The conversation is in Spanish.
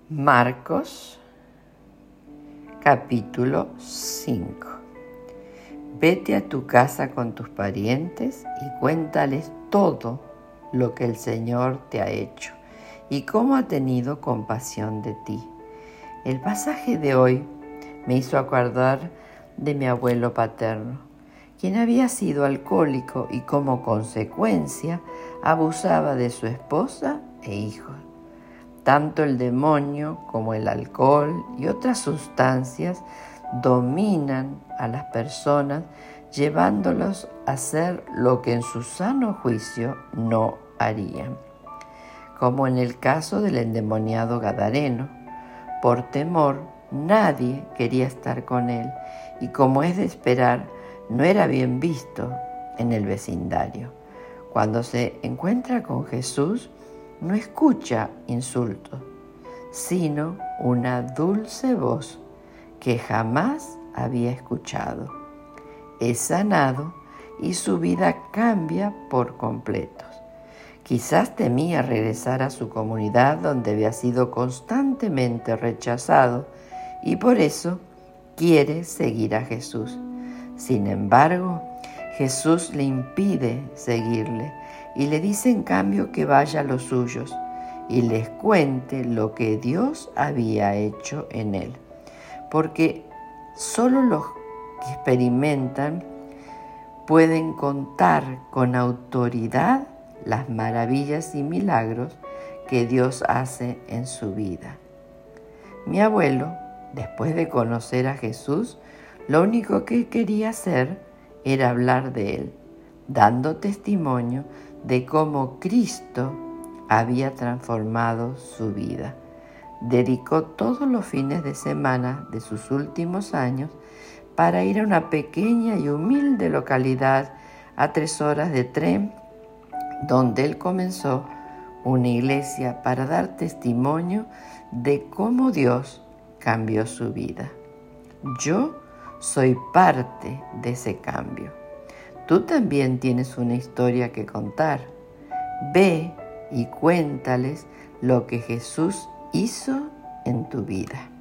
Marcos, capítulo 5. Vete a tu casa con tus parientes y cuéntales todo lo que el Señor te ha hecho y cómo ha tenido compasión de ti. El pasaje de hoy me hizo acordar de mi abuelo paterno, quien había sido alcohólico y como consecuencia abusaba de su esposa e hijos. Tanto el demonio como el alcohol y otras sustancias dominan a las personas, llevándolos a hacer lo que en su sano juicio no harían. Como en el caso del endemoniado Gadareno, por temor nadie quería estar con él y, como es de esperar, no era bien visto en el vecindario. Cuando se encuentra con Jesús, no escucha insultos, sino una dulce voz que jamás había escuchado. Es sanado y su vida cambia por completo. Quizás temía regresar a su comunidad donde había sido constantemente rechazado y por eso quiere seguir a Jesús. Sin embargo, Jesús le impide seguirle y le dice en cambio que vaya a los suyos y les cuente lo que Dios había hecho en él. Porque solo los que experimentan pueden contar con autoridad las maravillas y milagros que Dios hace en su vida. Mi abuelo, después de conocer a Jesús, lo único que quería hacer era hablar de él, dando testimonio de cómo Cristo había transformado su vida. Dedicó todos los fines de semana de sus últimos años para ir a una pequeña y humilde localidad a 3 horas de tren, donde él comenzó una iglesia para dar testimonio de cómo Dios cambió su vida. Yo soy parte de ese cambio. Tú también tienes una historia que contar. Ve y cuéntales lo que Jesús hizo en tu vida.